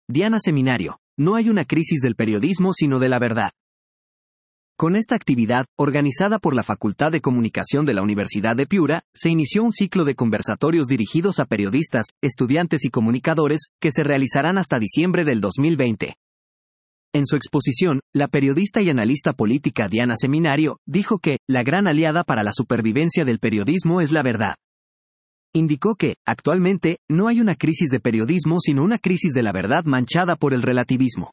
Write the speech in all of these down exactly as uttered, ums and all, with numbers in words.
Diana Seminario. No hay una crisis del periodismo sino de la verdad. Con esta actividad, organizada por la Facultad de Comunicación de la Universidad de Piura, se inició un ciclo de conversatorios dirigidos a periodistas, estudiantes y comunicadores, que se realizarán hasta diciembre del dos mil veinte. En su exposición, la periodista y analista política Diana Seminario dijo que la gran aliada para la supervivencia del periodismo es la verdad. Indicó que, actualmente, no hay una crisis de periodismo sino una crisis de la verdad manchada por el relativismo.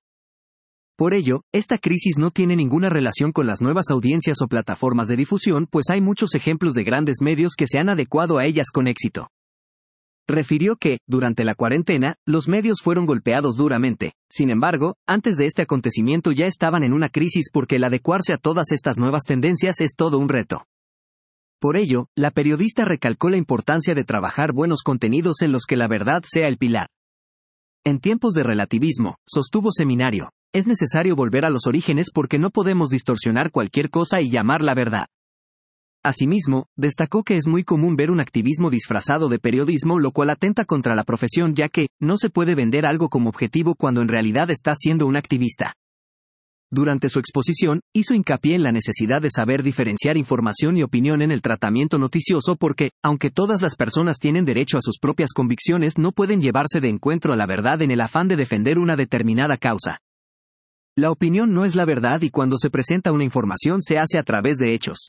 Por ello, esta crisis no tiene ninguna relación con las nuevas audiencias o plataformas de difusión, pues hay muchos ejemplos de grandes medios que se han adecuado a ellas con éxito. Refirió que, durante la cuarentena, los medios fueron golpeados duramente. Sin embargo, antes de este acontecimiento ya estaban en una crisis porque el adecuarse a todas estas nuevas tendencias es todo un reto. Por ello, la periodista recalcó la importancia de trabajar buenos contenidos en los que la verdad sea el pilar. En tiempos de relativismo, sostuvo Seminario, es necesario volver a los orígenes porque no podemos distorsionar cualquier cosa y llamar la verdad. Asimismo, destacó que es muy común ver un activismo disfrazado de periodismo, lo cual atenta contra la profesión ya que, no se puede vender algo como objetivo cuando en realidad está siendo un activista. Durante su exposición, hizo hincapié en la necesidad de saber diferenciar información y opinión en el tratamiento noticioso porque, aunque todas las personas tienen derecho a sus propias convicciones, no pueden llevarse de encuentro a la verdad en el afán de defender una determinada causa. La opinión no es la verdad y cuando se presenta una información se hace a través de hechos.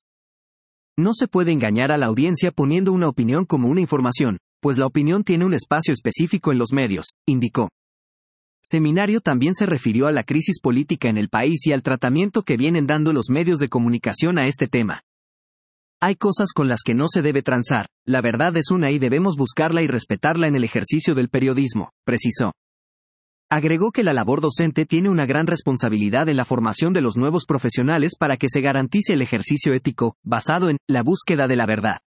No se puede engañar a la audiencia poniendo una opinión como una información, pues la opinión tiene un espacio específico en los medios, indicó. Seminario también se refirió a la crisis política en el país y al tratamiento que vienen dando los medios de comunicación a este tema. Hay cosas con las que no se debe transar, la verdad es una y debemos buscarla y respetarla en el ejercicio del periodismo, precisó. Agregó que la labor docente tiene una gran responsabilidad en la formación de los nuevos profesionales para que se garantice el ejercicio ético, basado en la búsqueda de la verdad.